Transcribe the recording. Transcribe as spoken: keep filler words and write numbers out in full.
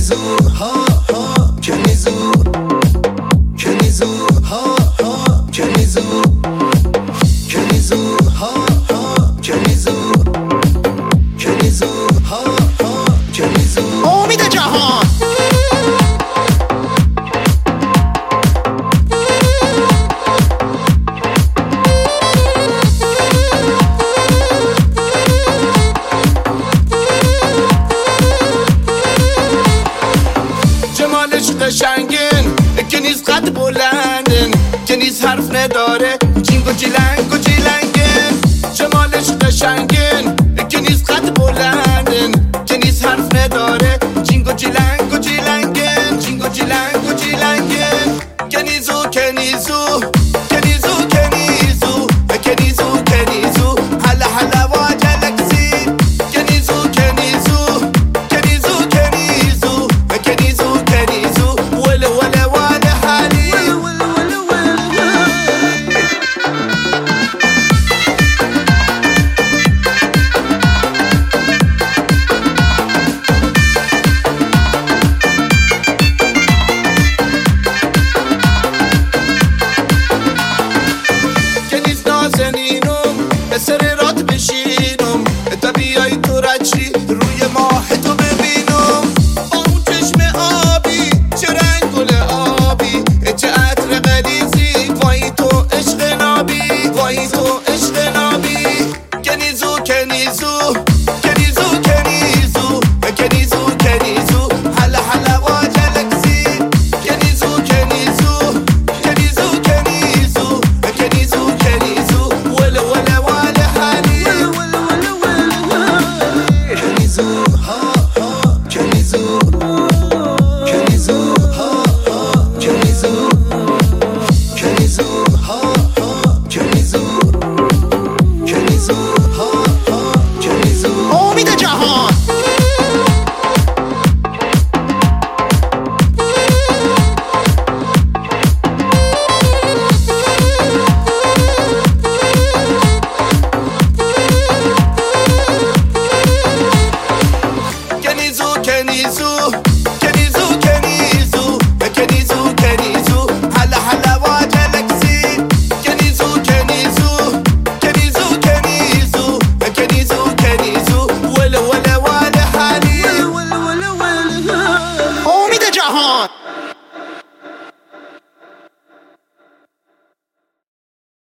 کنیزو ها ها کنیزو کنیزو ها ها کنیزو کنیزو ها ها کنیزو کنیزو ها ها کنیزو امید جهان قشنگن که نیست قد بلندن که نیست حرف نداره جینگ و جیلنگ و جیلنگن جمالش قشنگن که نیست قد بلندن که نیست حرف نداره جینگ و جیلنگ و جیلنگن جینگ و جیلنگ و جیلنگن کنیزو کنیزو کنیزو کنیزو کنیزو کنیزو هلا هلا واجلکسی کنیزو کنیزو کنیزو کنیزو کنیزو کنیزو ولا ولا ولا حالي ولا ولا ولا کنیز نازنینم سر رات بشینم تا بیای تو رچی روی ماه تو ببینم با اون چشم آبی چه رنگ گل آبی چه عطر غلیظی وای تو عشق نابی وای تو عشق نابی کنیزو کنیزو کنیزو کنیزو کنیزو کنیزو هلا هلا واجلکسی کنیزو کنیزو کنیزو کنیزو کنیزو کنیزو ولا ولا ولا حالي ولا ولا ولا کنیزو ها